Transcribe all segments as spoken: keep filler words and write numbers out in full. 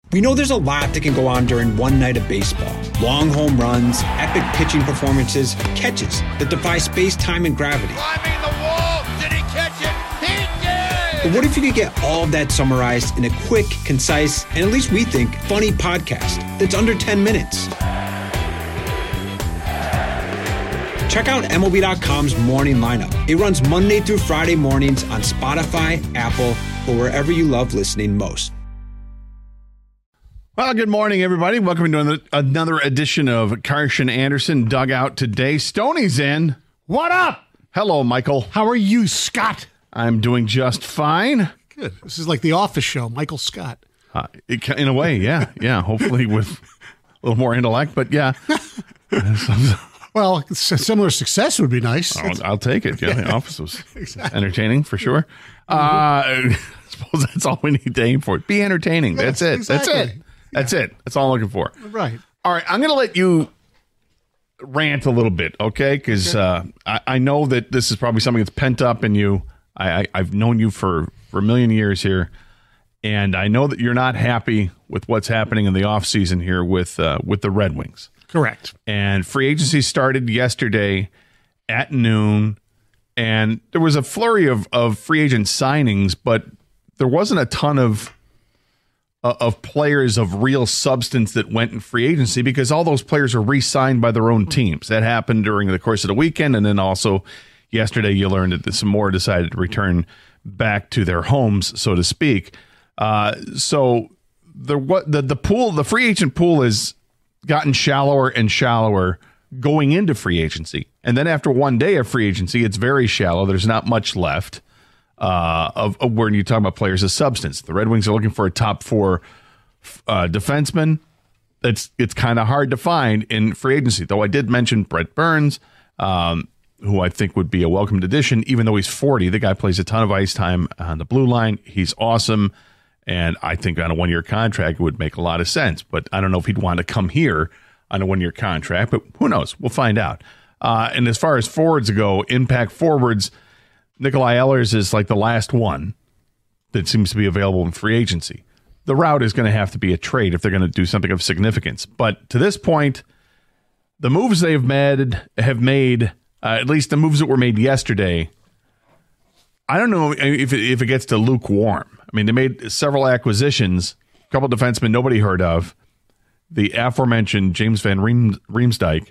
We know there's a lot that can go on during one night of baseball. Long home runs, epic pitching performances, catches that defy space, time, and gravity. Climbing the wall, did he catch it? He did! But what if you could get all of that summarized in a quick, concise, and at least we think, funny podcast that's under ten minutes? Check out M L B dot com's Morning Lineup. It runs Monday through Friday mornings on Spotify, Apple, or wherever you love listening most. Well, good morning, everybody. Welcome to another edition of Karsch and Anderson Dugout today. Stoney's in. What up? Hello, Michael. How are you, Scott? I'm doing just fine. Good. This is like the Office show, Michael Scott. Uh, it, in a way, yeah. Yeah, hopefully with a little more intellect, but yeah. Well, similar success would be nice. I'll, I'll take it. Yeah, the Office was exactly. entertaining for sure. Uh, I suppose that's all we need to aim for. Be entertaining. Yes, that's it. exactly. That's it. That's yeah. it. That's all I'm looking for. Right. All right. I'm going to let you rant a little bit, okay? Because okay. uh, I, I know that this is probably something that's pent up in you. I, I, I've known you for, for a million years here, and I know that you're not happy with what's happening in the offseason here with uh, with the Red Wings. Correct. And free agency started yesterday at noon, and there was a flurry of, of free agent signings, but there wasn't a ton of of players of real substance that went in free agency because all those players are re-signed by their own teams. That happened during the course of the weekend, and then also yesterday you learned that some more decided to return back to their homes, so to speak. Uh, so the what the the pool, the free agent pool has gotten shallower and shallower going into free agency, and then after one day of free agency, it's very shallow. There's not much left. Uh, of, of when you talk about players of substance, the Red Wings are looking for a top four uh, defenseman. It's it's kind of hard to find in free agency. Though I did mention Brent Burns, um, who I think would be a welcomed addition, even though he's forty. The guy plays a ton of ice time on the blue line. He's awesome, and I think on a one year contract it would make a lot of sense. But I don't know if he'd want to come here on a one year contract. But who knows? We'll find out. Uh, and as far as forwards go, impact forwards. Nikolai Ehlers is like the last one that seems to be available in free agency. The route is going to have to be a trade if they're going to do something of significance. But to this point, the moves they've made have made, uh, at least the moves that were made yesterday, I don't know if it, if it gets to lukewarm. I mean, they made several acquisitions, a couple of defensemen nobody heard of, the aforementioned James Van Riem, Riemsdyk.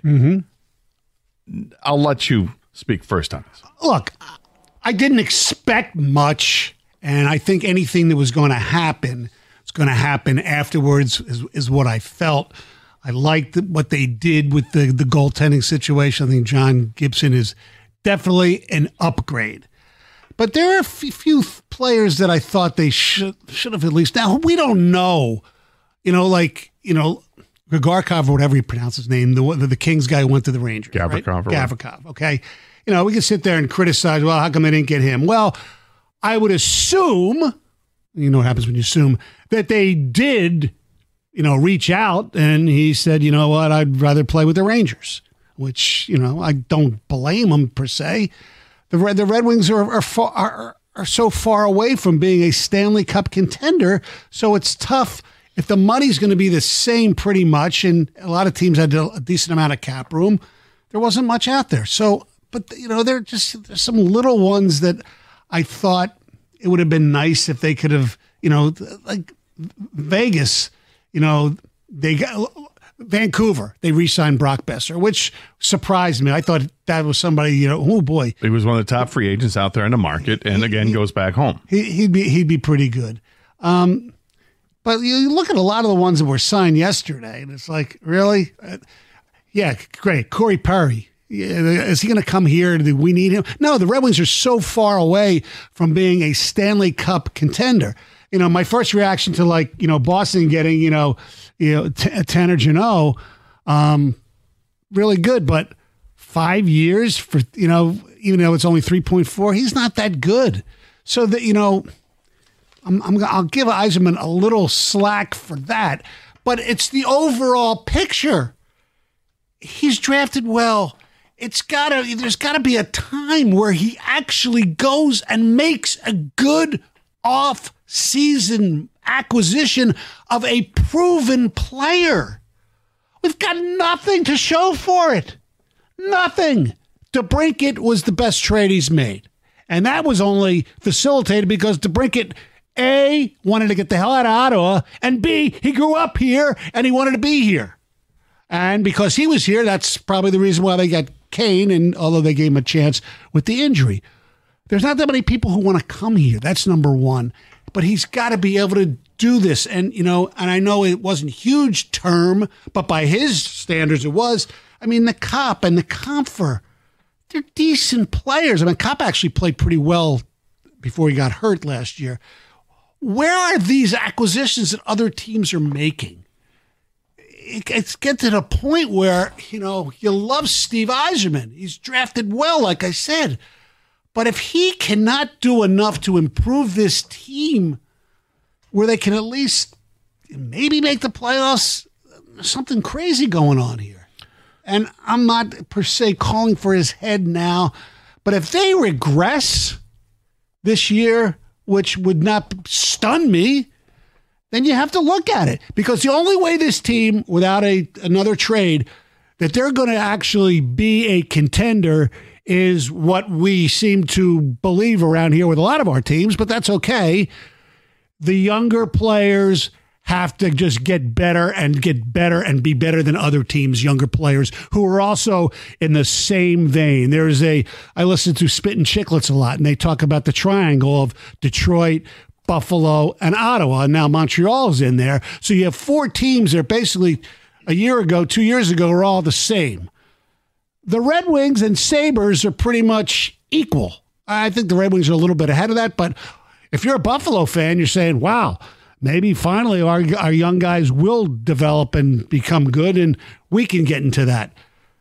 Mm-hmm. I'll let you speak first on this. Look, I didn't expect much, and I think anything that was going to happen was going to happen afterwards is, is what I felt. I liked what they did with the, the goaltending situation. I think John Gibson is definitely an upgrade. But there are a few players that I thought they should should have at least. Now, we don't know, you know, like, you know, Gavrikov or whatever you pronounce his name, the, the, the Kings guy who went to the Rangers. Gavrikov. Right? Gavrikov, okay. You know, we can sit there and criticize, well, how come they didn't get him? Well, I would assume, you know what happens when you assume, that they did, you know, reach out, and he said, you know what, I'd rather play with the Rangers, which, you know, I don't blame him per se. The Red, the Red Wings are are, far, are are so far away from being a Stanley Cup contender, so it's tough if the money's going to be the same pretty much, and a lot of teams had a decent amount of cap room. There wasn't much out there, so. But, you know, there are just there's some little ones that I thought it would have been nice if they could have, you know, like Vegas, you know, they got Vancouver, they re-signed Brock Besser, which surprised me. I thought that was somebody, you know, oh boy. He was one of the top free agents out there in the market, and again he, goes back home. He, he'd be he'd be pretty good. Um, but you look at a lot of the ones that were signed yesterday, and it's like, really? Uh, yeah, great. Corey Perry. Is he going to come here? Do we need him? No, the Red Wings are so far away from being a Stanley Cup contender. You know, my first reaction to, like, you know, Boston getting, you know, you know, T- Tanner Jeannot, um, really good, but five years for, you know, even though it's only three point four, he's not that good. So that, you know, I'm, I'm I'll give Yzerman a little slack for that, but it's the overall picture. He's drafted well. It's gotta, there's gotta be a time where he actually goes and makes a good off-season acquisition of a proven player. We've got nothing to show for it. Nothing. DeBrincat was the best trade he's made. And that was only facilitated because DeBrincat, A, wanted to get the hell out of Ottawa, and B, he grew up here and he wanted to be here. And because he was here, that's probably the reason why they got Kane, and although they gave him a chance with the injury. There's not that many people who want to come here. That's number one. But he's got to be able to do this. And, you know, and I know it wasn't huge term, but by his standards it was. I mean, the Cop and the Comfer, they're decent players. I mean, Cop actually played pretty well before he got hurt last year. Where are these acquisitions that other teams are making? It's get to the point where, you know, you love Steve Yzerman. He's drafted well, like I said. But if he cannot do enough to improve this team where they can at least maybe make the playoffs, something crazy going on here. And I'm not per se calling for his head now, but if they regress this year, which would not stun me, then you have to look at it. Because the only way this team, without a another trade, that they're going to actually be a contender is what we seem to believe around here with a lot of our teams, but that's okay. The younger players have to just get better and get better and be better than other teams' younger players who are also in the same vein. There's a, I listen to Spittin' Chicklets a lot, and they talk about the triangle of Detroit, Buffalo, and Ottawa, and now Montreal's in there. So you have four teams that are basically a year ago, two years ago, are all the same. The Red Wings and Sabres are pretty much equal. I think the Red Wings are a little bit ahead of that, but if you're a Buffalo fan, you're saying, wow, maybe finally our, our young guys will develop and become good, and we can get into that.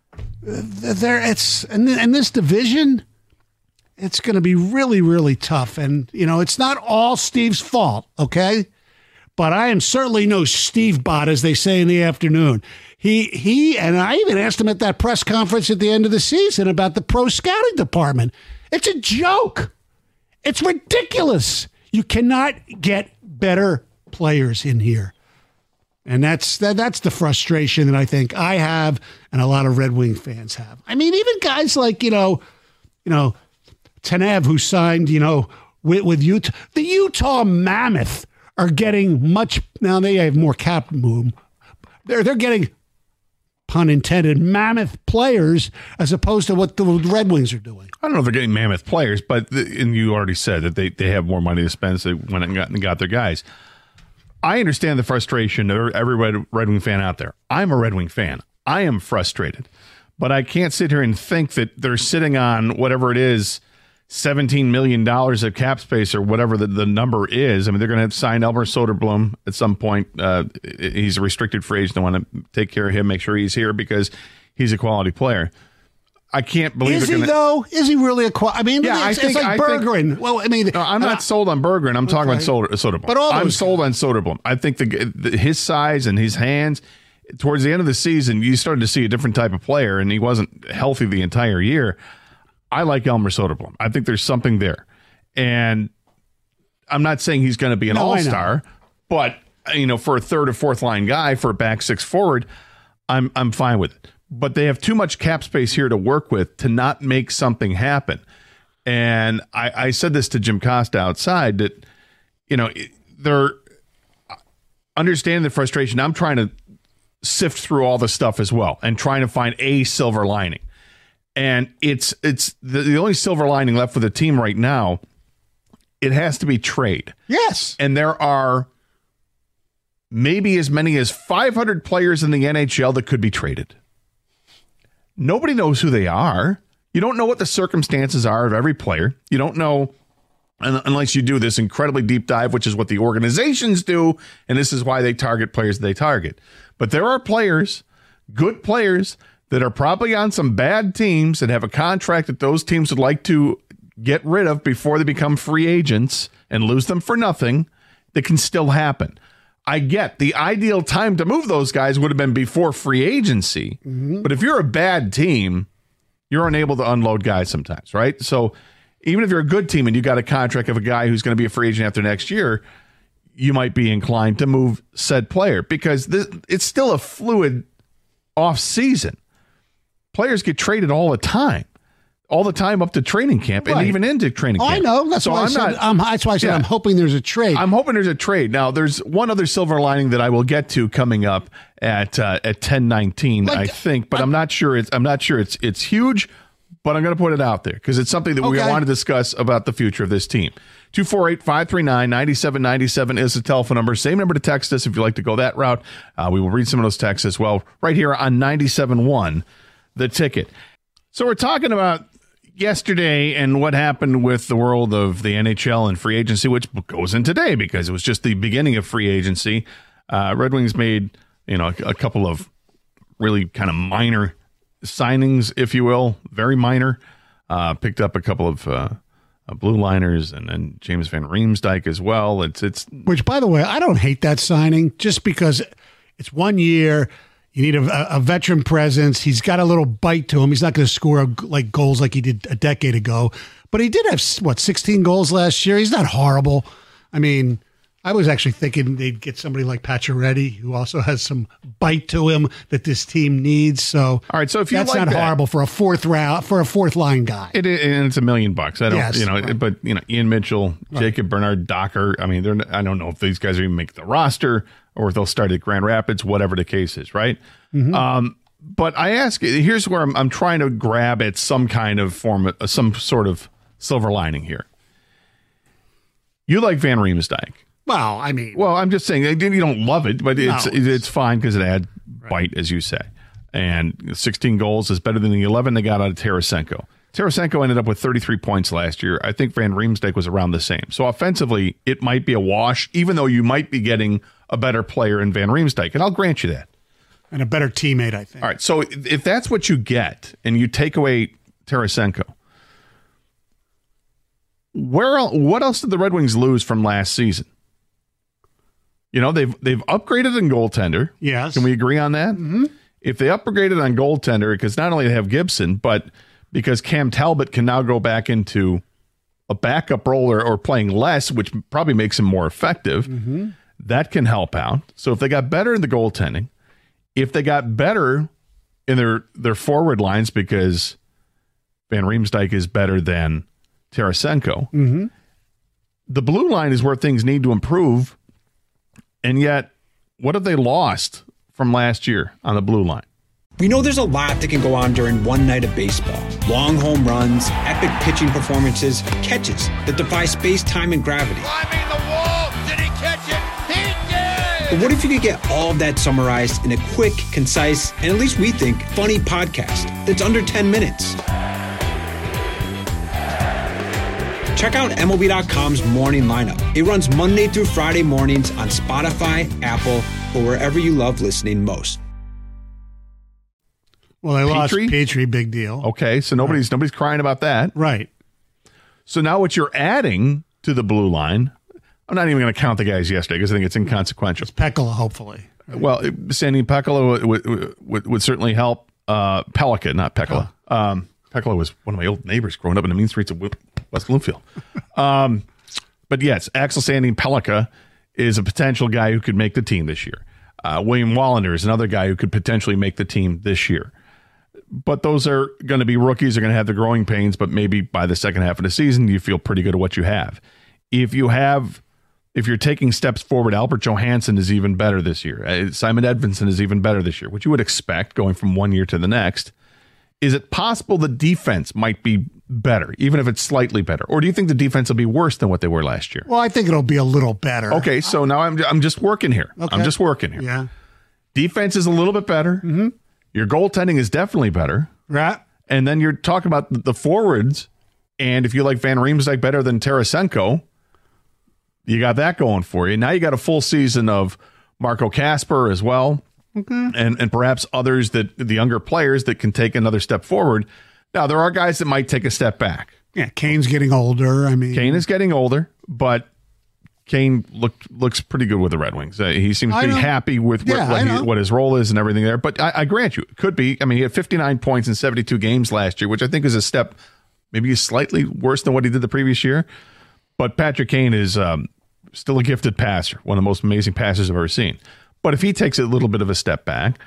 There, it's and in this division, it's going to be really, really tough. And, you know, it's not all Steve's fault, okay? But I am certainly no Steve bot, as they say in the afternoon. He, he, and I even asked him at that press conference at the end of the season about the pro scouting department. It's a joke. It's ridiculous. You cannot get better players in here. And that's that, that's the frustration that I think I have and a lot of Red Wing fans have. I mean, even guys like, you know, you know, Tanev, who signed, you know, with, with Utah. The Utah Mammoth are getting much, now they have more cap room. They're, they're getting, pun intended, mammoth players as opposed to what the Red Wings are doing. I don't know if they're getting mammoth players, but the, and you already said that they, they have more money to spend, so they went and got, and got their guys. I understand the frustration of every Red, Red Wing fan out there. I'm a Red Wing fan. I am frustrated, but I can't sit here and think that they're sitting on whatever it is, seventeen million dollars of cap space or whatever the, the number is. I mean, they're going to sign Elmer Soderblom at some point. Uh, he's a restricted free agent. They want to take care of him, make sure he's here because he's a quality player. I can't believe is they're he gonna, though? Is he really a quality? I mean, yeah, it's, I think, it's like I Bergeron. Think, well, I mean, no, I'm not uh, sold on Bergeron. I'm talking okay. about Soder, Soderblom. But all I'm those sold guys. on Soderblom. I think the, the his size and his hands. Towards the end of the season, you started to see a different type of player, and he wasn't healthy the entire year. I like Elmer Soderblom. I think there's something there. And I'm not saying he's going to be an no, all-star, but, you know, for a third or fourth line guy, for a back six forward, I'm I'm fine with it. But they have too much cap space here to work with to not make something happen. And I, I said this to Jim Costa outside that, you know, they're understanding the frustration. I'm trying to sift through all the stuff as well and trying to find a silver lining. And it's it's the, the only silver lining left for the team right now. It has to be trade. Yes. And there are maybe as many as five hundred players in the N H L that could be traded. Nobody knows who they are. You don't know what the circumstances are of every player. You don't know unless you do this incredibly deep dive, which is what the organizations do. And this is why they target players they target. But there are players, good players, that are probably on some bad teams that have a contract that those teams would like to get rid of before they become free agents and lose them for nothing. That can still happen. I get the ideal time to move those guys would have been before free agency. Mm-hmm. But if you're a bad team, you're unable to unload guys sometimes, right? So even if you're a good team and you got a contract of a guy who's going to be a free agent after next year, you might be inclined to move said player because this, it's still a fluid off season. Players get traded all the time, all the time up to training camp Right. and even into training Oh, camp. I know. That's so why I I'm said, not. um, that's why I said Yeah. I'm hoping there's a trade. I'm hoping there's a trade. Now, there's one other silver lining that I will get to coming up at uh, at ten nineteen, Like, I think, but I, I'm not sure. It's I'm not sure it's it's huge, but I'm going to put it out there because it's something that we Okay. want to discuss about the future of this team. two four eight, five three nine, nine seven nine seven is the telephone number. Same number to text us if you'd like to go that route. Uh, we will read some of those texts as well right here on ninety-seven point one, The Ticket. So we're talking about yesterday and what happened with the world of the N H L and free agency, which goes in today because it was just the beginning of free agency. Uh, Red Wings made, you know, a, a couple of really kind of minor signings, if you will, very minor. Uh, picked up a couple of uh, uh, blue liners and then James Van Riemsdyk as well. It's it's Which, by the way, I don't hate that signing just because it's one year. You need a, a veteran presence. He's got a little bite to him. He's not going to score like goals like he did a decade ago, but he did have what sixteen goals last year. He's not horrible. I mean, I was actually thinking they'd get somebody like Pacioretty, who also has some bite to him that this team needs. So, all right. So if you that's like not that, horrible for a fourth round for a fourth line guy. It is, and it's a million bucks. I don't, Yes, you know, right. but you know, Ian Mitchell, Right. Jacob Bernard, Docker. I mean, they're. I don't know if these guys are even make the roster or if they'll start at Grand Rapids, whatever the case is, right? Mm-hmm. Um, but I ask, here's where I'm, I'm trying to grab at some kind of form, uh, some sort of silver lining here. You like Van Riemsdyk. Well, I mean, Well, I'm just saying you don't love it, but it's No. it's fine because it had bite, as you say. And sixteen goals is better than the eleven they got out of Tarasenko. Tarasenko ended up with thirty-three points last year. I think Van Riemsdyk was around the same. So offensively, it might be a wash, even though you might be getting a better player in Van Riemsdyk, and I'll grant you that. and a better teammate, I think. All right, so if that's what you get, and you take away Tarasenko, where el- what else did the Red Wings lose from last season? You know, they've they've upgraded in goaltender. Yes. Can we agree on that? Mm-hmm. If they upgraded on goaltender, because not only they have Gibson, but because Cam Talbot can now go back into a backup role or, or playing less, which probably makes him more effective, Mm-hmm. that can help out. So if they got better in the goaltending, if they got better in their, their forward lines because Van Riemsdyk is better than Tarasenko, Mm-hmm. the blue line is where things need to improve. And yet, what have they lost from last year on the blue line? We know there's a lot that can go on during one night of baseball. Long home runs, epic pitching performances, catches that defy space, time, and gravity. Climbing the wall. Did he catch it? He did! But what if you could get all of that summarized in a quick, concise, and at least we think, funny podcast that's under ten minutes? Check out M L B dot com's Morning Lineup. It runs Monday through Friday mornings on Spotify, Apple, or wherever you love listening most. Well, they lost Petrie? Petrie, big deal. Okay, so nobody's nobody's crying about that. Right. So now what you're adding to the blue line, I'm not even going to count the guys yesterday because I think it's inconsequential. Pekala, hopefully. Well, Sandy Pekala would, would, would, would certainly help. Uh, Pelika, not Pekala. Um, Pekala was one of my old neighbors growing up in the mean streets of West Bloomfield. um, but yes, Axel Sandy Pelika is a potential guy who could make the team this year. Uh, William Wallander is another guy who could potentially make the team this year. But those are going to be rookies. They're going to have the growing pains, but maybe by the second half of the season, you feel pretty good at what you have. If you have, if you're taking steps forward, Albert Johansson is even better this year. Uh, Simon Edvinsson is even better this year, which you would expect going from one year to the next. Is it possible the defense might be better, even if it's slightly better? Or do you think the defense will be worse than what they were last year? Well, I think it'll be a little better. Okay, so now I'm I'm just working here. Okay. I'm just working here. Yeah. Defense is a little bit better. Mm-hmm. Your goaltending is definitely better. Right. And then you're talking about the forwards. And if you like Van Riemsdyk better than Tarasenko, you got that going for you. Now you got a full season of Marco Kasper as well. Okay. And and perhaps others that the younger players that can take another step forward. Now, there are guys that might take a step back. Yeah, Kane's getting older. I mean, Kane is getting older, but Kane looked looks pretty good with the Red Wings. Uh, he seems to I be know. happy with Yeah, what, what, I he, know. what his role is and everything there. But I, I grant you, it could be. I mean, he had fifty-nine points in seventy-two games last year, which I think is a step maybe slightly worse than what he did the previous year. But Patrick Kane is um, still a gifted passer, one of the most amazing passers I've ever seen. But if he takes a little bit of a step back,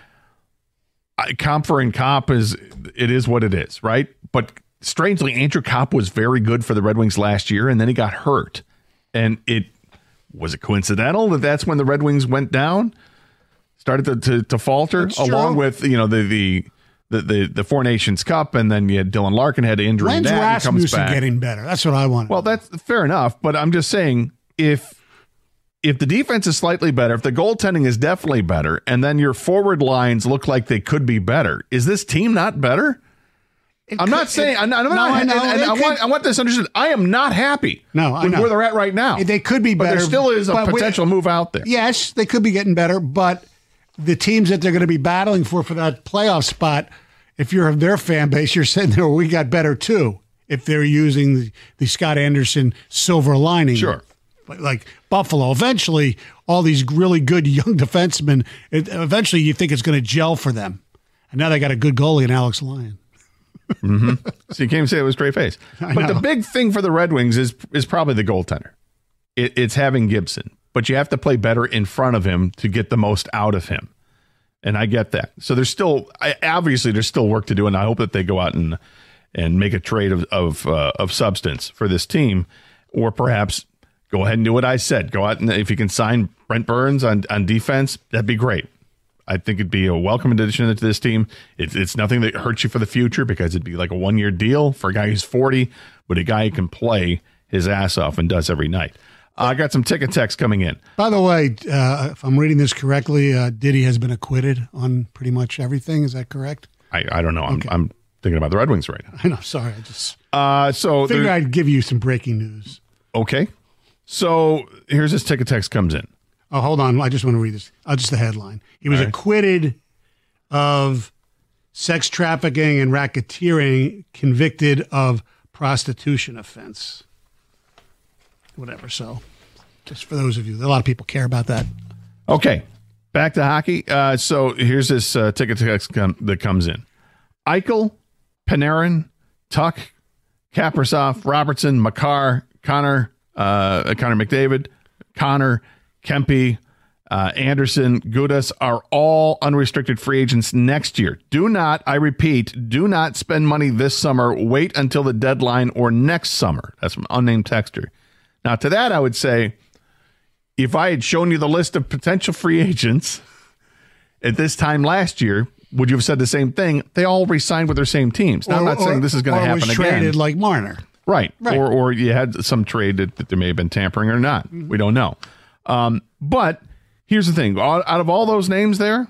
I, comp for in comp is it is what it is, right? But strangely, Andrew Kopp was very good for the Red Wings last year, and then he got hurt. And it was it coincidental that that's when the Red Wings went down, started to to, to falter, That's along true. with you know the the. The, the the Four Nations Cup, and then you had Dylan Larkin had an injury. When's and that, he comes Rasmussen back. getting better? That's what I want. Well, that's fair enough, but I'm just saying if if the defense is slightly better, if the goaltending is definitely better, and then your forward lines look like they could be better, is this team not better? I'm not saying I'm not. I'm No, not I know. and, and They I could- want I want this understood. I am not happy. No, I with know. where they're at right now. They could be but better, there still is a but we- potential move out there. Yes, they could be getting better, but the teams that they're going to be battling for for that playoff spot, if you're their fan base, you're saying, "No, we got better too." If they're using the, the Scott Anderson silver lining, Sure. like, like Buffalo, eventually all these really good young defensemen, it, eventually you think it's going to gel for them, and now they got a good goalie in Alex Lyon. So you can't even say it was straight face. But know. the big thing for the Red Wings is is probably the goaltender. It, it's having Gibson, but you have to play better in front of him to get the most out of him. And I get that. So there's still, I, obviously, there's still work to do, and I hope that they go out and and make a trade of of, uh, of substance for this team, or perhaps go ahead and do what I said. Go out and if you can sign Brent Burns on, on defense, that'd be great. I think it'd be a welcome addition to this team. It's it's nothing that hurts you for the future because it'd be like a one year deal for a guy who's forty, but a guy who can play his ass off and does every night. Uh, I got some ticket texts coming in. By the way, uh, if I'm reading this correctly, uh, Diddy has been acquitted on pretty much everything. Is that correct? I, I don't know. I'm, Okay. I'm thinking about the Red Wings right now. I know. Sorry, I just Uh, so figured there- I'd give you some breaking news. okay. So here's this ticket text comes in. Oh, hold on. I just want to read this. Uh, just the headline. He was All right. acquitted of sex trafficking and racketeering, convicted of prostitution offense. Whatever. So, just for those of you, a lot of people care about that. Okay, back to hockey. Uh, so here's this uh, ticket text com- that comes in. Eichel, Panarin, Tuck, Kaprizov, Robertson, Makar, Connor, uh, Connor McDavid, Connor, Kempe, uh, Anderson, Gudas are all unrestricted free agents next year. Do not, I repeat, do not spend money this summer. Wait until the deadline or next summer. That's from unnamed texter. Now, to that, I would say, if I had shown you the list of potential free agents at this time last year, would you have said the same thing? They all re-signed with their same teams. Now, I'm not saying this is going to or happen was again. traded like Marner. Right. Right. Or or you had some trade that, that there may have been tampering or not. Mm-hmm. We don't know. Um, but here's the thing. All, out of all those names there,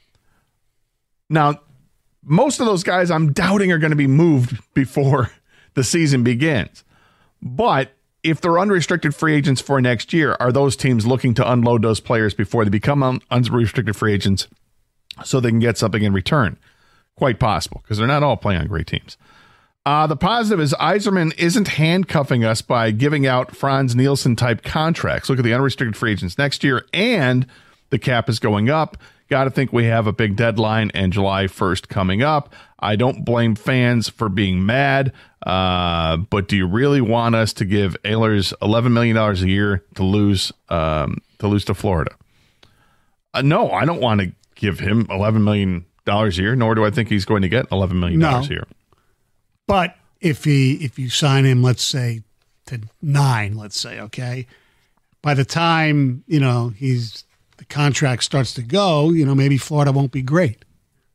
now, most of those guys I'm doubting are going to be moved before the season begins. But if they're unrestricted free agents for next year, are those teams looking to unload those players before they become un- unrestricted free agents so they can get something in return? Quite possible, because they're not all playing on great teams. Uh, the positive is Yzerman isn't handcuffing us by giving out Franz Nielsen type contracts. Look at the unrestricted free agents next year, and the cap is going up. Got to think we have a big deadline and July first coming up. I don't blame fans for being mad, uh, but do you really want us to give Ehlers eleven million dollars a year to lose um, to lose to Florida? Uh, no, I don't want to give him eleven million dollars a year, nor do I think he's going to get eleven million dollars No. a year. But if he if you sign him, let's say to nine, let's say, okay, by the time you know he's the contract starts to go, you know maybe Florida won't be great.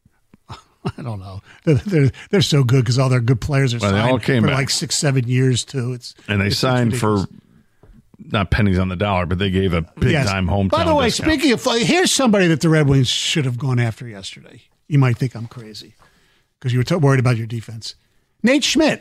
I don't know. They're they're, they're so good because all their good players are Well, they signed all came for back. like six, seven years too. It's And they it's- it's signed ridiculous. for not pennies on the dollar, but they gave a big Yes. time hometown. By the way, discount. speaking of, here's somebody that the Red Wings should have gone after yesterday. You might think I'm crazy because you were t- worried about your defense. Nate Schmidt.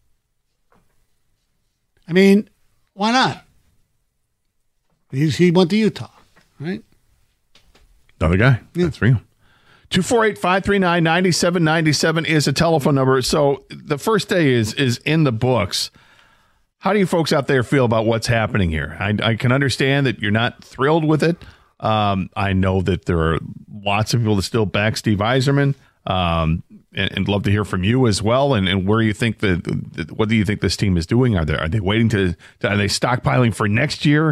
I mean, why not? He's, he went to Utah, right? Another guy. That's real. two four eight, five three nine, nine seven nine seven is a telephone number. So the first day is is in the books. How do you folks out there feel about what's happening here? I, I can understand that you're not thrilled with it. Um, I know that there are lots of people that still back Steve Yzerman, um, and, and love to hear from you as well. And, and where you think that, what do you think this team is doing? Are they are they waiting to, to are they stockpiling for next year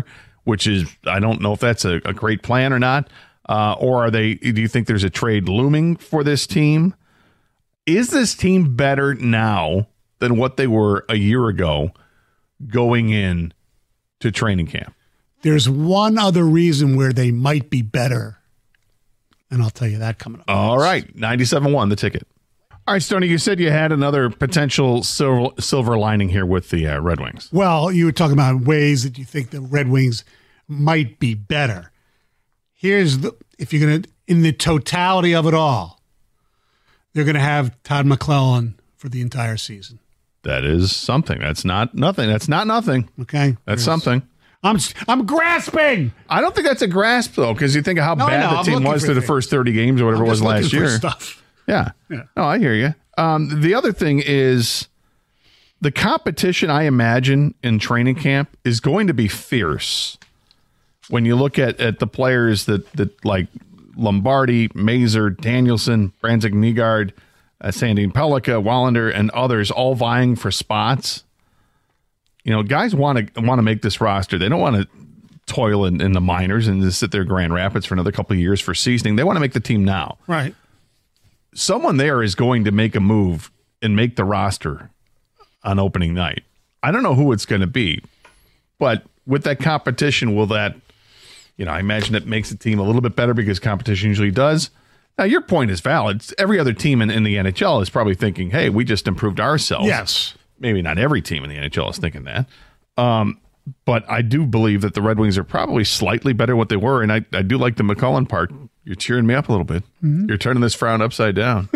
which is, I don't know if that's a, a great plan or not. Uh, or are they, do you think there's a trade looming for this team? Is this team better now than what they were a year ago going in to training camp? There's one other reason where they might be better, and I'll tell you that coming up. All right, ninety-seven one, the ticket. All right, Stoney, you said you had another potential silver, silver lining here with the uh, Red Wings. Well, you were talking about ways that you think the Red Wings might be better. Here's the, if you're going to, in the totality of it all, they're going to have Todd McClellan for the entire season. That is something. That's not nothing. That's not nothing. Okay. That's There's, something. I'm I'm grasping. I don't think that's a grasp, though, because you think of how No, bad no, the I'm team was for through the things. first thirty games or whatever I'm it was just last looking for year. Stuff. Yeah. Yeah. No, I hear you. Um, the other thing is the competition, I imagine, in training camp is going to be fierce. When you look at, at the players that, that like Lombardi, Mazur, Danielson, Branzik Nygaard, uh, Sandin Pellikka, Wallander, and others all vying for spots. You know, guys want to want to make this roster. They don't want to toil in, in the minors and just sit there in Grand Rapids for another couple of years for seasoning. They want to make the team now. Right. Someone there is going to make a move and make the roster on opening night. I don't know who it's going to be, but with that competition, will that, you know, I imagine it makes the team a little bit better because competition usually does. Now, your point is valid. Every other team in, in the N H L is probably thinking, hey, we just improved ourselves. Yes. Maybe not every team in the N H L is thinking that. Um, but I do believe that the Red Wings are probably slightly better than what they were, and I, I do like the McCullen part. You're cheering me up a little bit. Mm-hmm. You're turning this frown upside down.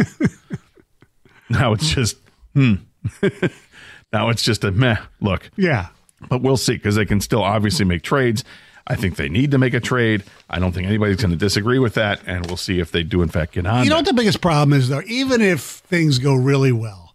Now it's just, hmm. Now it's just a meh look. Yeah. But we'll see, because they can still obviously make trades. I think they need to make a trade. I don't think anybody's going to disagree with that, and we'll see if they do, in fact, get on. You know that. what the biggest problem is, though? Even if things go really well,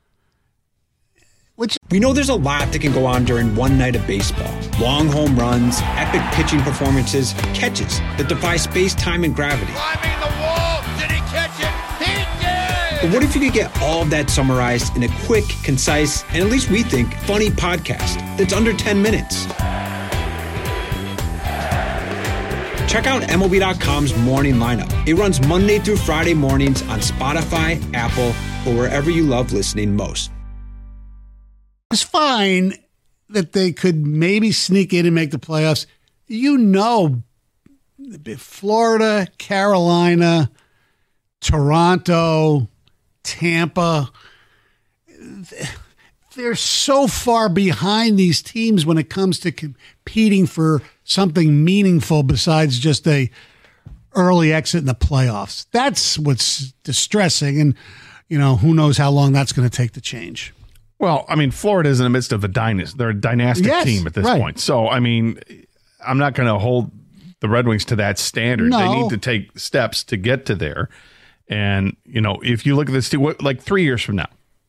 which We know there's a lot that can go on during one night of baseball. Long home runs, epic pitching performances, catches that defy space, time, and gravity. Climbing the wall. Did he catch it? He did! But what if you could get all of that summarized in a quick, concise, and at least we think, funny podcast that's under ten minutes? Check out M L B dot com's Morning Lineup. It runs Monday through Friday mornings on Spotify, Apple, or wherever you love listening most. it's fine that they could maybe sneak in and make the playoffs. You know, Florida, Carolina, Toronto, Tampa, they're so far behind these teams when it comes to competing for something meaningful besides just a early exit in the playoffs. That's what's distressing, and you know, who knows how long that's going to take to change. Well, I mean, Florida is in the midst of a dynasty. They're a dynastic Yes, team at this right. point. So, I mean, I'm not going to hold the Red Wings to that standard. No. They need to take steps to get to there. And, you know, if you look at this team, what, like three years from now,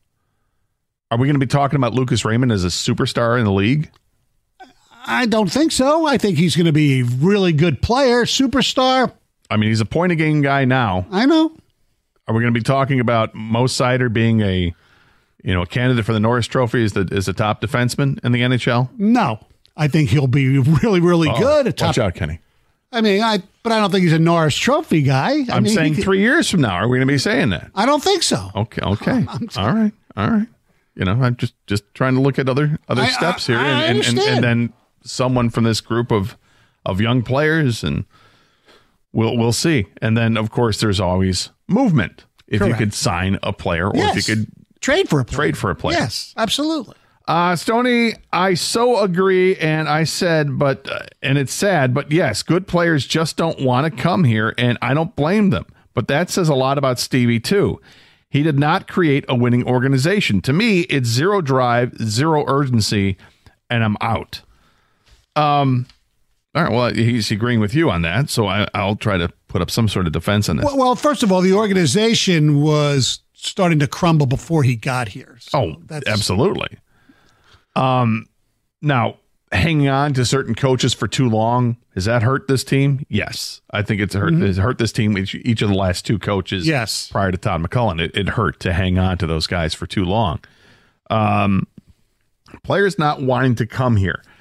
are we going to be talking about Lucas Raymond as a superstar in the league? I don't think so. I think he's going to be a really good player, superstar. I mean, he's a point-a-game guy now. I know. Are we going to be talking about Mo Seider being a, you know, a candidate for the Norris Trophy as the as a top defenseman in the N H L? No. I think he'll be really, really Oh, good. A top, watch out, Kenny. I mean, I but I don't think he's a Norris Trophy guy. I I'm mean, saying he- three years from now, are we going to be saying that? I don't think so. Okay, okay. All right, all right. You know, I'm just just trying to look at other other I- steps I- here, I and, and, and understand. and then someone from this group of of young players, and we'll we'll see. And then, of course, there's always movement. If Correct. you could sign a player, or Yes. if you could Trade for a player. trade for a player. Yes, absolutely. Uh, Stoney, I so agree, and I said, but uh, and it's sad, but yes, good players just don't want to come here, and I don't blame them. But that says a lot about Stevie too. He did not create a winning organization. To me, it's zero drive, zero urgency, and I'm out. Um, all right. Well, he's agreeing with you on that, so I, I'll try to put up some sort of defense on this. Well, well, first of all, the organization was starting to crumble before he got here. So Oh, absolutely. Um, now, hanging on to certain coaches for too long, has that hurt this team? Yes. I think it's hurt, it's hurt this team, each, each of the last two coaches Yes. prior to Todd McCullen. It, it hurt to hang on to those guys for too long. Um, players not wanting to come here.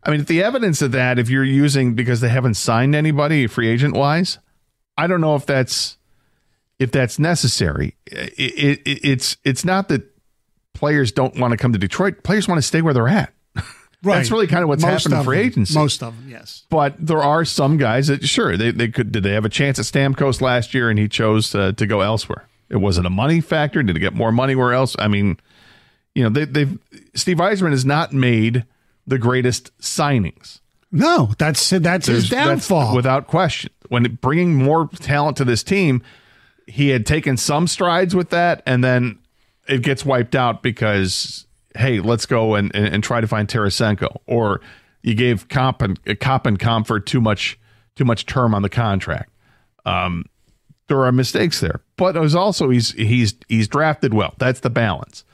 I mean, the evidence of that, if you're using because they haven't signed anybody free agent wise, I don't know if that's if that's necessary. It, it, it, it's it's not that players don't want to come to Detroit. Players want to stay where they're at. Right. That's really kind of what's Most happened in free them. agency. Most of them, yes. But there are some guys that, sure, they, they could. Did they have a chance at Stamkos last year and he chose uh, to go elsewhere? It wasn't a money factor. Did he get more money where else? I mean, you know, they, they've Steve Yzerman has not made the greatest signings. No, that's that's There's, his downfall. That's without question. When bringing more talent to this team, he had taken some strides with that, and then it gets wiped out because, hey, let's go and, and, and try to find Tarasenko, or you gave Comp and Cop and Comfort too much too much term on the contract. Um, there are mistakes there, but it was also he's he's he's drafted well. That's the balance.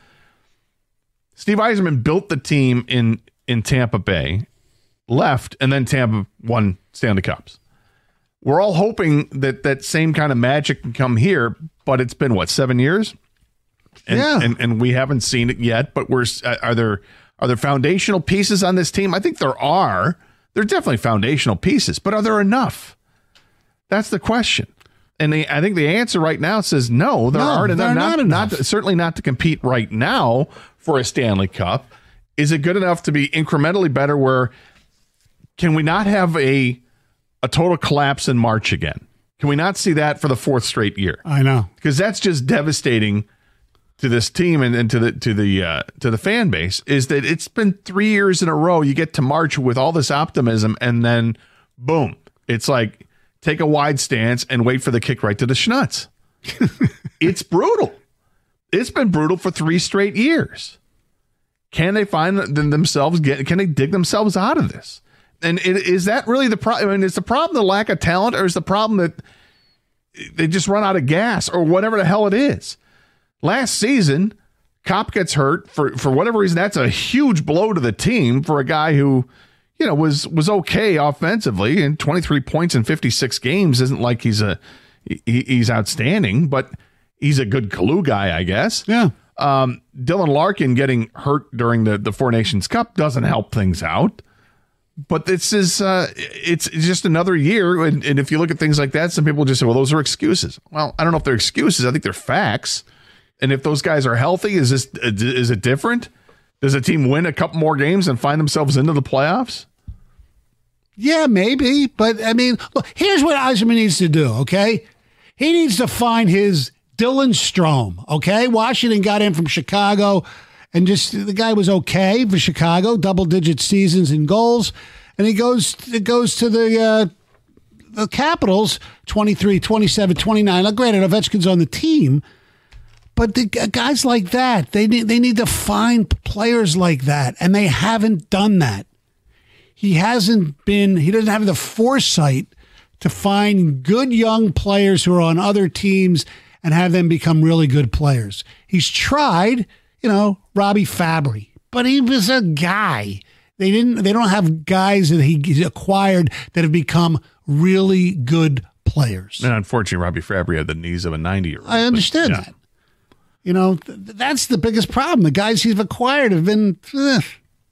Steve Yzerman built the team in in Tampa Bay, left, and then Tampa won Stanley Cups. We're all hoping that that same kind of magic can come here, but it's been what, seven years? And, yeah, and and we haven't seen it yet. But we're are there are there foundational pieces on this team? I think there are. There are definitely foundational pieces, but are there enough? That's the question. And the, I think the answer right now says no, there no, aren't. And they're not, not, not, not certainly not to compete right now for a Stanley Cup. Is it good enough to be incrementally better? Where can we not have a a total collapse in March again? Can we not see that for the fourth straight year? I know, because that's just devastating to this team and, and to the to the uh, to the fan base. Is that it's been three years in a row. You get to March with all this optimism, and then boom, it's like take a wide stance and wait for the kick right to the schnutz. It's brutal. It's been brutal for three straight years. Can they find themselves get? Can they dig themselves out of this? And it, is that really the problem? I mean, is the problem the lack of talent, or is the problem that they just run out of gas, or whatever the hell it is? Last season, Kopp gets hurt for, for whatever reason. That's a huge blow to the team for a guy who, you know, was was okay offensively, and twenty-three points in fifty-six games isn't like he's a he, he's outstanding, but he's a good glue guy, I guess. Yeah. Um, Dylan Larkin getting hurt during the, the Four Nations Cup doesn't help things out. But this is uh, it's just another year. And, and if you look at things like that, some people just say, well, those are excuses. Well, I don't know if they're excuses. I think they're facts. And if those guys are healthy, is this is it different? Does a team win a couple more games and find themselves into the playoffs? Yeah, maybe. But, I mean, look, here's what Yzerman needs to do, okay? He needs to find his Dylan Strome, okay? Washington got him from Chicago, and just the guy was okay for Chicago, double-digit seasons in goals. And he goes it goes to the uh, the Capitals, twenty-three, twenty-seven, twenty-nine. Now, granted, Ovechkin's on the team, but the guys like that, they need, they need to find players like that, and they haven't done that. He hasn't been, he doesn't have the foresight to find good young players who are on other teams and have them become really good players. He's tried, you know, Robbie Fabry, but he was a guy. They didn't, they don't have guys that he acquired that have become really good players. And unfortunately, Robbie Fabry had the knees of a ninety-year-old. I understand yeah. that. You know, th- that's the biggest problem. The guys he's acquired have been ugh,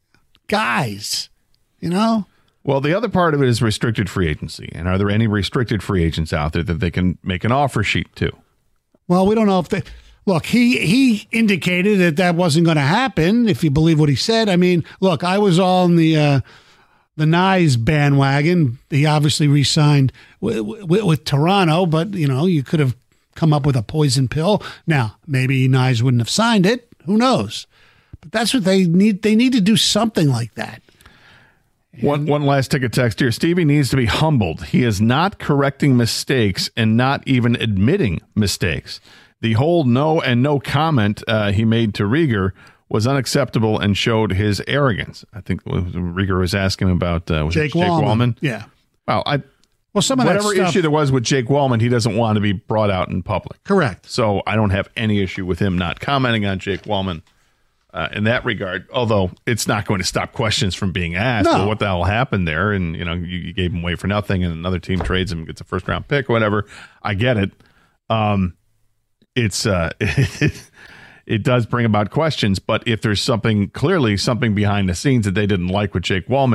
guys, you know? Well, the other part of it is restricted free agency. And are there any restricted free agents out there that they can make an offer sheet to? Well, we don't know if they... Look, he, he indicated that that wasn't going to happen, if you believe what he said. I mean, look, I was all in the uh, the Nyes bandwagon. He obviously re-signed with, with, with Toronto, but, you know, you could have come up with a poison pill. Now, maybe Nyes wouldn't have signed it. Who knows? But that's what they need. They need to do something like that. One one last ticket text here. Stevie needs to be humbled. He is not correcting mistakes and not even admitting mistakes. The whole no and no comment uh, he made to Rieger was unacceptable and showed his arrogance. I think Rieger was asking about uh, was Jake, Jake Wallman. Wallman. Yeah. Well, I well some of whatever that stuff, issue there was with Jake Wallman, he doesn't want to be brought out in public. Correct. So I don't have any issue with him not commenting on Jake Wallman uh, in that regard. Although it's not going to stop questions from being asked. No. Well, what the hell happened there? And you know, you, you gave him away for nothing, and another team trades him and gets a first round pick or whatever. I get it. Um, It's uh, it, it does bring about questions, but if there's something clearly something behind the scenes that they didn't like with Jake Wallman,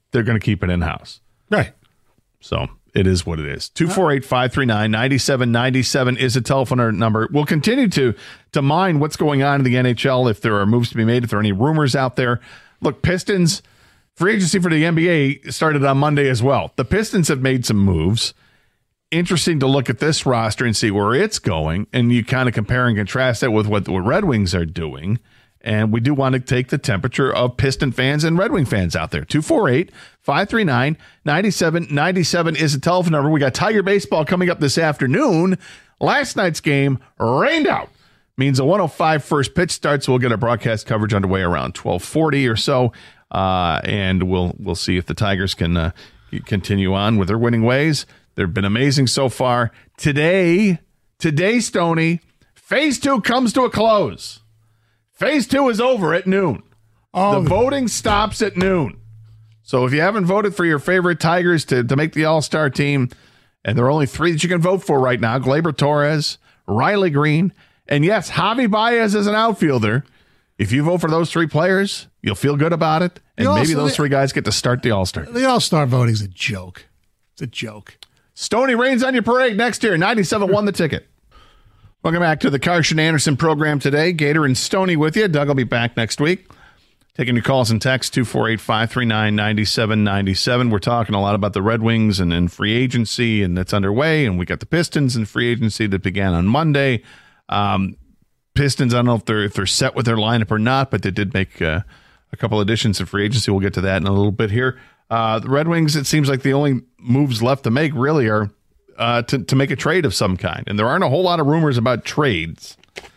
they're going to keep it in-house. Right. So it is what it is. two four eight, five three nine, nine seven nine seven is a telephone number. We'll continue to to mine what's going on in the N H L, if there are moves to be made, if there are any rumors out there. Look, Pistons, free agency for the N B A started on Monday as well. The Pistons have made some moves. Interesting to look at this roster and see where it's going, and you kind of compare and contrast that with what the Red Wings are doing. And we do want to take the temperature of Piston fans and Red Wing fans out there. two four eight, five three nine, nine seven nine seven is the telephone number. We got Tiger baseball coming up this afternoon. Last night's game rained out. Means a one oh five first pitch starts. We'll get our broadcast coverage underway around twelve forty or so. Uh, and we'll we'll see if the Tigers can uh, continue on with their winning ways. They've been amazing so far. Today, today, Stoney, phase two comes to a close. Phase two is over at noon. Oh, the voting stops at noon. So if you haven't voted for your favorite Tigers to, to make the All-Star team, and there are only three that you can vote for right now, Gleyber Torres, Riley Green, and yes, Javi Baez is an outfielder. If you vote for those three players, you'll feel good about it, and also, maybe those three guys get to start the All-Star. The All-Star voting is a joke. It's a joke. Stoney Rains on your parade next year. ninety-seven won the ticket. Welcome back to the Karsch Anderson program today. Gator and Stoney with you. Doug will be back next week. Taking your calls and texts, two four eight, five three nine, nine seven nine seven. We're talking a lot about the Red Wings and, and free agency, and that's underway. And we got the Pistons and free agency that began on Monday. Um, Pistons, I don't know if they're, if they're set with their lineup or not, but they did make uh, a couple additions to free agency. We'll get to that in a little bit here. Uh, the Red Wings, it seems like the only moves left to make really are uh, to, to make a trade of some kind. And there aren't a whole lot of rumors about trades.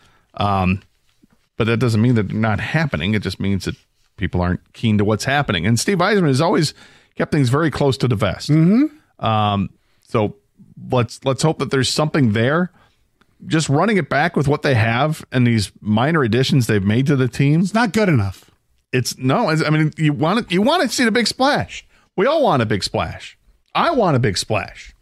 Um, but that doesn't mean that they're not happening. It just means that people aren't keen to what's happening. And Steve Yzerman has always kept things very close to the vest. Mm-hmm. Um, so let's let's hope that there's something there. Just running it back with what they have and these minor additions they've made to the team. It's not good enough. It's no, I mean, you want it, you want to see the big splash. We all want a big splash. I want a big splash.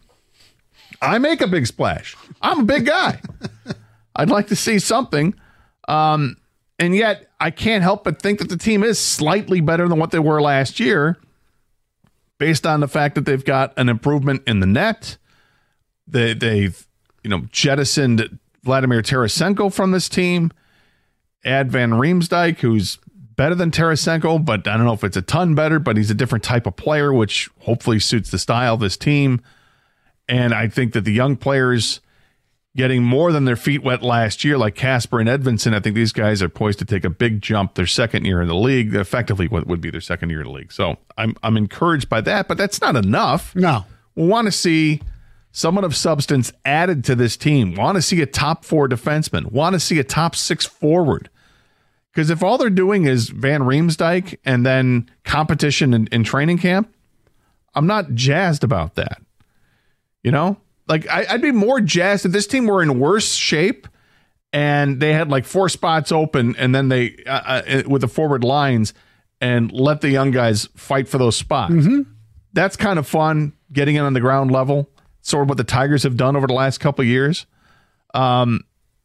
I make a big splash. I'm a big guy. I'd like to see something. Um, and yet I can't help but think that the team is slightly better than what they were last year based on the fact that they've got an improvement in the net. They, they've, you know, jettisoned Vladimir Tarasenko from this team. Add Van Riemsdyk, who's better than Tarasenko, but I don't know if it's a ton better, but he's a different type of player, which hopefully suits the style of this team. And I think that the young players getting more than their feet wet last year, like Casper and Edvinsson, I think these guys are poised to take a big jump their second year in the league, effectively what would be their second year in the league. So I'm I'm encouraged by that, but that's not enough. No. We want to see someone of substance added to this team. Want to see a top four defenseman. Want to see a top six forward. Because if all they're doing is Van Riemsdyk and then competition in, in training camp, I'm not jazzed about that. You know? Like, I, I'd be more jazzed if this team were in worse shape and they had like four spots open and then they, uh, uh, with the forward lines, and let the young guys fight for those spots. Mm-hmm. That's kind of fun, getting in on the ground level. Sort of what the Tigers have done over the last couple of years. Um,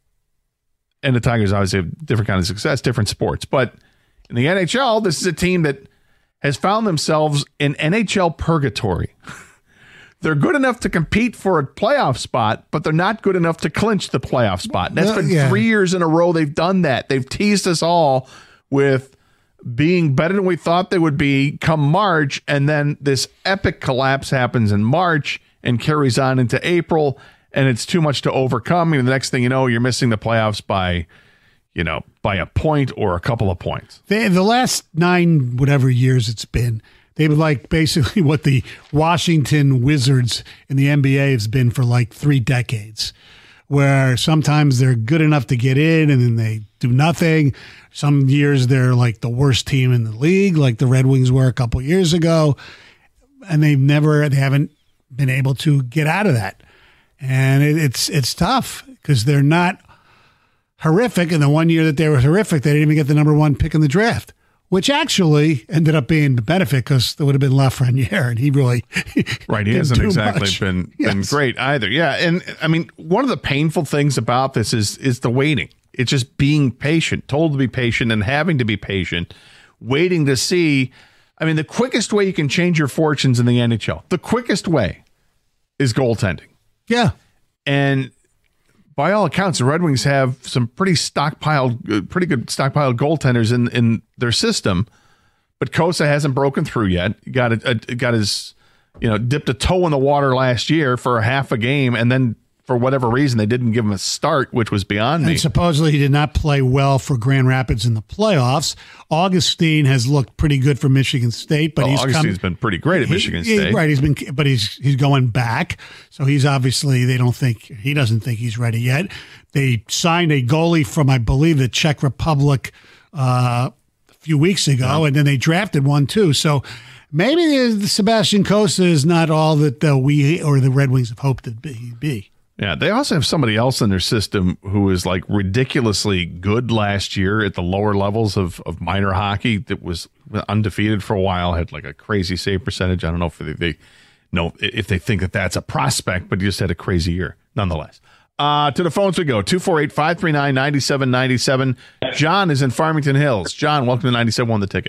and the Tigers obviously have different kind of success, different sports. But in the N H L, this is a team that has found themselves in N H L purgatory. They're good enough to compete for a playoff spot, but they're not good enough to clinch the playoff spot. And that's been yeah. three years in a row they've done that. They've teased us all with being better than we thought they would be come March, and then this epic collapse happens in March and carries on into April, and it's too much to overcome. And the next thing you know, you're missing the playoffs by, you know, by a point or a couple of points. They, the last nine, whatever years it's been, they were like basically what the Washington Wizards in the N B A has been for like three decades, where sometimes they're good enough to get in and then they do nothing. Some years they're like the worst team in the league, like the Red Wings were a couple years ago, and they've never, they haven't been able to get out of that. And it, it's it's tough because they're not horrific. And the one year that they were horrific, they didn't even get the number one pick in the draft, which actually ended up being the benefit because there would have been Lafreniere, and he really right. He hasn't exactly much. been yes. been great either. Yeah, and I mean, one of the painful things about this is is the waiting. It's just being patient, told to be patient, and having to be patient, waiting to see I mean, the quickest way you can change your fortunes in the N H L, the quickest way is goaltending. Yeah. And by all accounts, the Red Wings have some pretty stockpiled, pretty good stockpiled goaltenders in, in their system. But Kosa hasn't broken through yet. He got a, a, got his, you know, dipped a toe in the water last year for a half a game, and then for whatever reason they didn't give him a start, which was beyond me. And supposedly he did not play well for Grand Rapids in the playoffs. Augustine has looked pretty good for Michigan State, but well, he's Augustine's come, been pretty great at he, Michigan he, State, right? He's been, but he's he's going back, so he's obviously they don't think he doesn't think he's ready yet. They signed a goalie from I believe the Czech Republic uh, a few weeks ago, yeah. and then they drafted one too. So maybe the Sebastian Kosa is not all that uh, we or the Red Wings have hoped he'd be. be. Yeah, they also have somebody else in their system who was like ridiculously good last year at the lower levels of, of minor hockey that was undefeated for a while, had like a crazy save percentage. I don't know if they, they know if they think that that's a prospect, but he just had a crazy year nonetheless. Uh, to the phones we go, two four eight, five three nine, nine seven nine seven. John is in Farmington Hills. John, welcome to ninety-seven one The Ticket.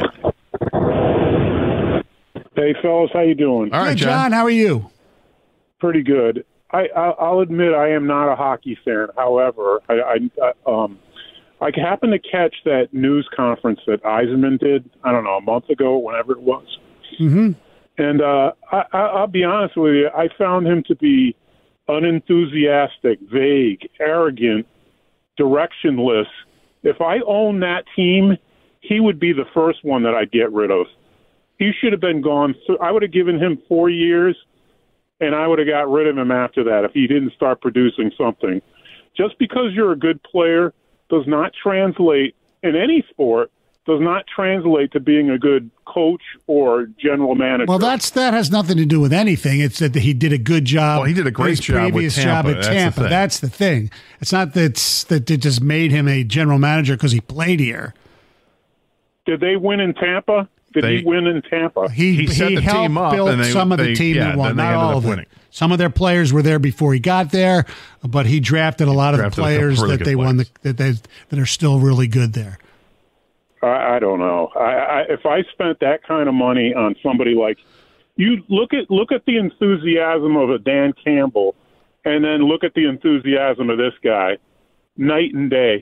Hey, fellas, how you doing? All right, Hey, John. John, how are you? Pretty good. I, I'll admit I am not a hockey fan. However, I, I, um, I happened to catch that news conference that Yzerman did, I don't know, a month ago, whenever it was. Mm-hmm. And uh, I, I'll be honest with you, I found him to be unenthusiastic, vague, arrogant, directionless. If I owned that team, he would be the first one that I'd get rid of. He should have been gone. Th- I would have given him four years. And I would have got rid of him after that if he didn't start producing something. Just because you're a good player does not translate in any sport, does not translate to being a good coach or general manager. Well, that's that has nothing to do with anything. It's that he did a good job. Well, he did a great his job with previous Tampa. job at That's the Tampa. thing. That's the thing. It's not that it's, that it just made him a general manager because he played here. Did they win in Tampa? Did They- he win in Tampa? He, He set the helped team up, build and they- some of they- the team yeah, that won, then they not ended all up of them. winning. Some of their players were there before he got there, but he drafted a lot of the Drafted a couple players really that good they won the, that they that are still really good there. I, I don't know. I, I, if I spent that kind of money on somebody like you, look at look at the enthusiasm of a Dan Campbell, and then look at the enthusiasm of this guy, night and day.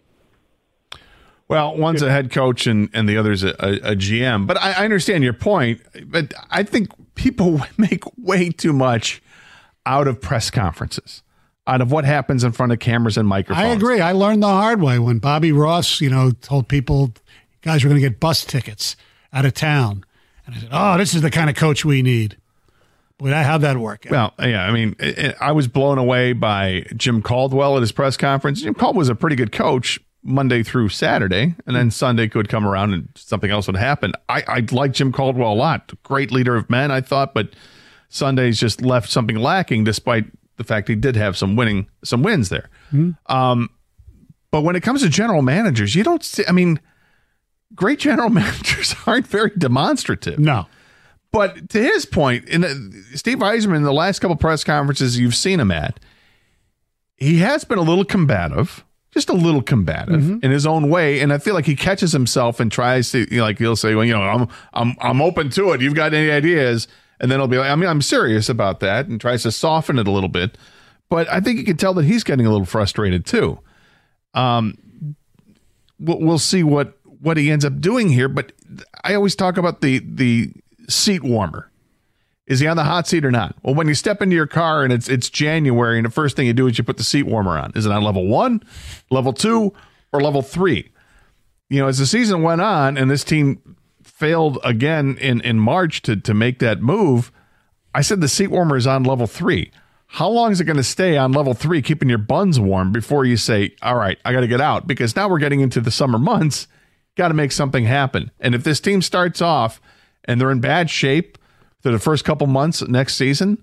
Well, one's a head coach and, and the other's a, a, a G M. But I, I understand your point. But I think people make way too much out of press conferences, out of what happens in front of cameras and microphones. I agree. I learned the hard way when Bobby Ross, you know, told people guys were going to get bus tickets out of town. And I said, oh, this is the kind of coach we need. Boy, how'd that work out? Well, yeah, I mean, it, it, I was blown away by Jim Caldwell at his press conference. Jim Caldwell was a pretty good coach Monday through Saturday, and then Sunday could come around and something else would happen. I, I like Jim Caldwell a lot. Great leader of men, I thought, but Sunday's just left something lacking despite the fact he did have some winning, some wins there. Mm-hmm. Um, but when it comes to general managers, you don't see, I mean, great general managers aren't very demonstrative. No. But to his point, in the, Steve Yzerman, in the last couple press conferences you've seen him at, he has been a little combative, just a little combative mm-hmm. in his own way. And I feel like he catches himself and tries to, you know, like he'll say, well, you know, I'm, I'm, I'm open to it. You've got any ideas? And then he'll be like, I mean, I'm serious about that, and tries to soften it a little bit. But I think you can tell that he's getting a little frustrated too. Um, we'll, we'll see what, what he ends up doing here. But I always talk about the, the seat warmer. Is he on the hot seat or not? Well, when you step into your car and it's it's January and the first thing you do is you put the seat warmer on. Is it on level one, level two, or level three? You know, as the season went on and this team failed again in, in March to, to make that move, I said the seat warmer is on level three. How long is it going to stay on level three, keeping your buns warm before you say, all right, I got to get out? Because now we're getting into the summer months. Got to make something happen. And if this team starts off and they're in bad shape for the first couple months next season,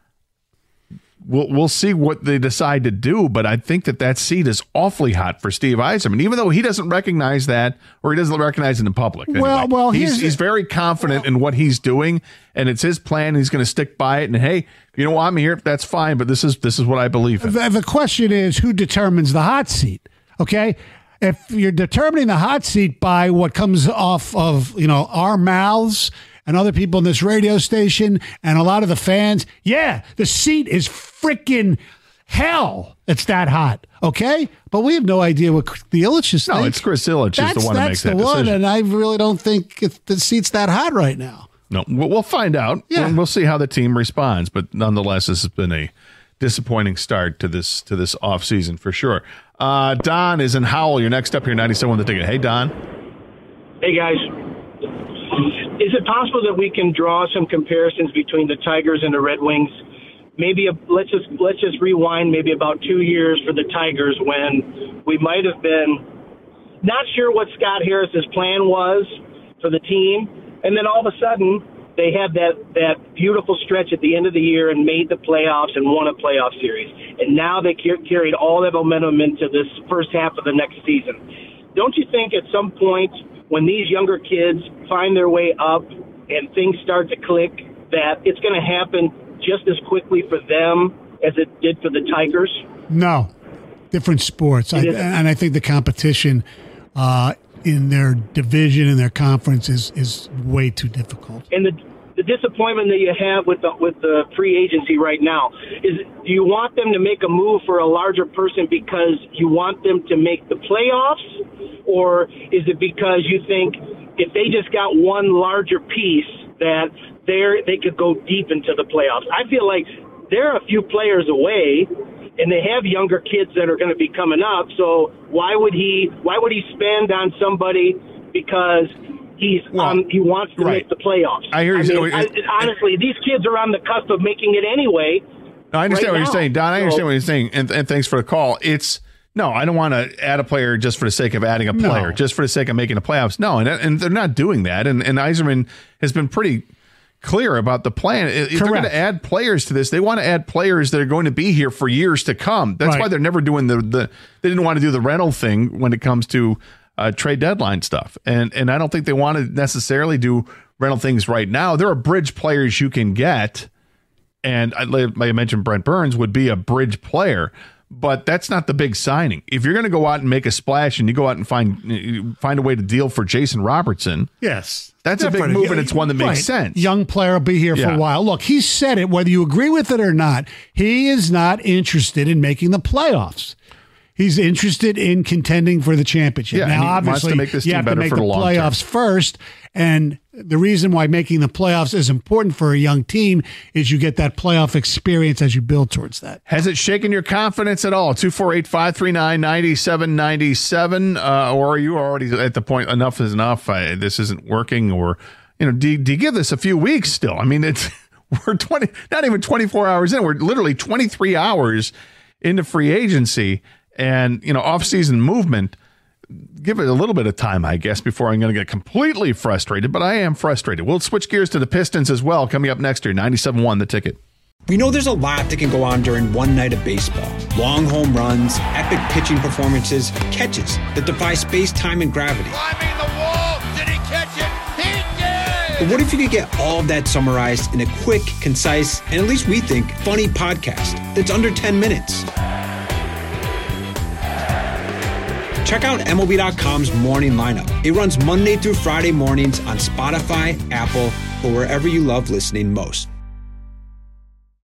we'll we'll see what they decide to do. But I think that that seat is awfully hot for Steve Yzerman, even though he doesn't recognize that, or he doesn't recognize it in public. Anyway. Well, well, he's he's very confident well, in what he's doing, and it's his plan. He's going to stick by it. And hey, you know, I'm here. That's fine. But this is this is what I believe in. The, the question is, who determines the hot seat? Okay. If you're determining the hot seat by what comes off of, you know, our mouths and other people in this radio station and a lot of the fans, yeah, the seat is freaking hell. It's that hot, okay? But we have no idea what the Ilitch is No, it's Chris Ilitch is the one that makes that decision. That's the one, and I really don't think it's, the seat's that hot right now. No, we'll find out. Yeah. We'll see how the team responds, but nonetheless, this has been a disappointing start to this to this offseason for sure. Uh, Don is in Howell. You're next up here, ninety-seven on the ticket. Hey, Don. Hey, guys. Is it possible that we can draw some comparisons between the Tigers and the Red Wings? Maybe a, let's just let's just rewind maybe about two years for the Tigers when we might have been not sure what Scott Harris's plan was for the team, and then all of a sudden they had that, that beautiful stretch at the end of the year and made the playoffs and won a playoff series. And now they carried all that momentum into this first half of the next season. Don't you think at some point when these younger kids find their way up and things start to click that it's going to happen just as quickly for them as it did for the Tigers? No. Different sports. I, and I think the competition uh, in their division and their conference is, is way too difficult. And the the disappointment that you have with the with the free agency right now is, do you want them to make a move for a larger person because you want them to make the playoffs, or is it because you think if they just got one larger piece that they're they could go deep into the playoffs? I feel like they're a few players away, and they have younger kids that are going to be coming up. So why would he why would he spend on somebody because he's well, um, he wants to right. make the playoffs? I hear you. I mean, I, honestly, these kids are on the cusp of making it anyway. No, I understand right what now. you're saying, Don. I so, understand what you're saying, and, and thanks for the call. It's no, I don't want to add a player just for the sake of adding a player, no. just for the sake of making the playoffs. No, and and they're not doing that. And and Yzerman has been pretty clear about the plan. If Correct. They're going to add players to this, they want to add players that are going to be here for years to come. That's right. why they're never doing the the. They didn't want to do the rental thing when it comes to uh, trade deadline stuff, and and I don't think they want to necessarily do rental things right now. There are bridge players you can get, and I, I mentioned Brent Burns would be a bridge player. But that's not the big signing. If you're going to go out and make a splash and you go out and find find a way to deal for Jason Robertson, yes, that's a big move, and it's one that makes right. sense. Young player will be here yeah. for a while. Look, he said it, whether you agree with it or not, he is not interested in making the playoffs. He's interested in contending for the championship. Yeah, now, obviously, to make this you team have better to make for the, the long playoffs term. first, and the reason why making the playoffs is important for a young team is you get that playoff experience as you build towards that. Has it shaken your confidence at all? two four eight, five three nine, nine seven nine seven, uh, or are you already at the point enough is enough, I, this isn't working, or you know, do, do you give this a few weeks still? I mean, it's we're twenty, not even twenty-four hours in. We're literally twenty-three hours into free agency and, you know, off-season movement. Give it a little bit of time, I guess, before I'm going to get completely frustrated, but I am frustrated. We'll switch gears to the Pistons as well, coming up next year, ninety-seven point one The Ticket. We know there's a lot that can go on during one night of baseball. Long home runs, epic pitching performances, catches that defy space, time, and gravity. Climbing the wall. Did he catch it? He did! But what if you could get all of that summarized in a quick, concise, and at least we think, funny podcast that's under ten minutes? Check out M L B dot com's Morning Lineup. It runs Monday through Friday mornings on Spotify, Apple, or wherever you love listening most.